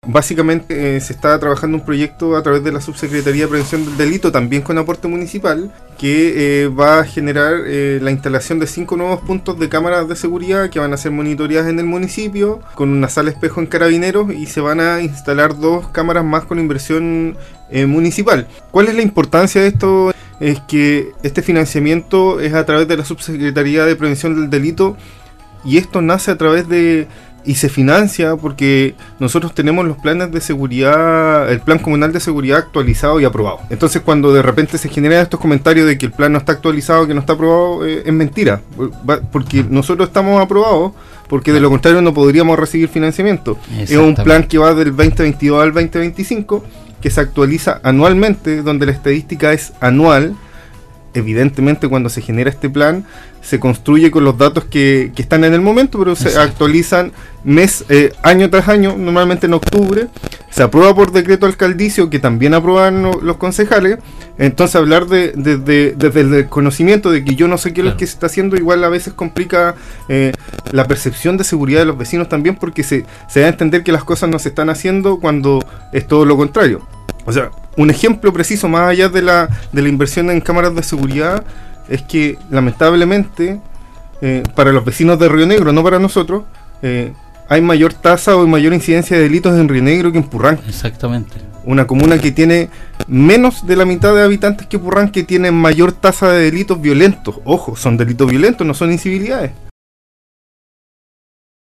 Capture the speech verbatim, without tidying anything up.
Básicamente eh, se está trabajando un proyecto a través de la Subsecretaría de Prevención del Delito, también con aporte municipal, que eh, va a generar eh, la instalación de cinco nuevos puntos de cámaras de seguridad que van a ser monitoreadas en el municipio, con una sala espejo en Carabineros, y se van a instalar dos cámaras más con inversión eh, municipal. ¿Cuál es la importancia de esto? Es que este financiamiento es a través de la Subsecretaría de Prevención del Delito, y esto nace a través de... y se financia porque nosotros tenemos los planes de seguridad, el plan comunal de seguridad actualizado y aprobado. Entonces, cuando de repente se generan estos comentarios de que el plan no está actualizado, que no está aprobado, eh, es mentira, porque nosotros estamos aprobados, porque de lo contrario no podríamos recibir financiamiento. Es un plan que va del veinte veintidós al veinte veinticinco, que se actualiza anualmente, donde la estadística es anual. Evidentemente, cuando se genera este plan, se construye con los datos que, que están en el momento, pero se Exacto. actualizan mes, eh, año tras año, normalmente en octubre. Se aprueba por decreto alcaldicio, que también aprueban lo, los concejales. Entonces, hablar de, de, de, de, de, del conocimiento de que yo no sé qué claro. es lo que se está haciendo, igual a veces complica eh, la percepción de seguridad de los vecinos también, porque se, se da a entender que las cosas no se están haciendo cuando es todo lo contrario. O sea, un ejemplo preciso, más allá de la, de la inversión en cámaras de seguridad, es que lamentablemente eh, para los vecinos de Río Negro, no para nosotros, eh, hay mayor tasa o mayor incidencia de delitos en Río Negro que en Purranque. Exactamente. Una comuna que tiene menos de la mitad de habitantes que Purranque, tiene mayor tasa de delitos violentos. Ojo, son delitos violentos, no son incivilidades.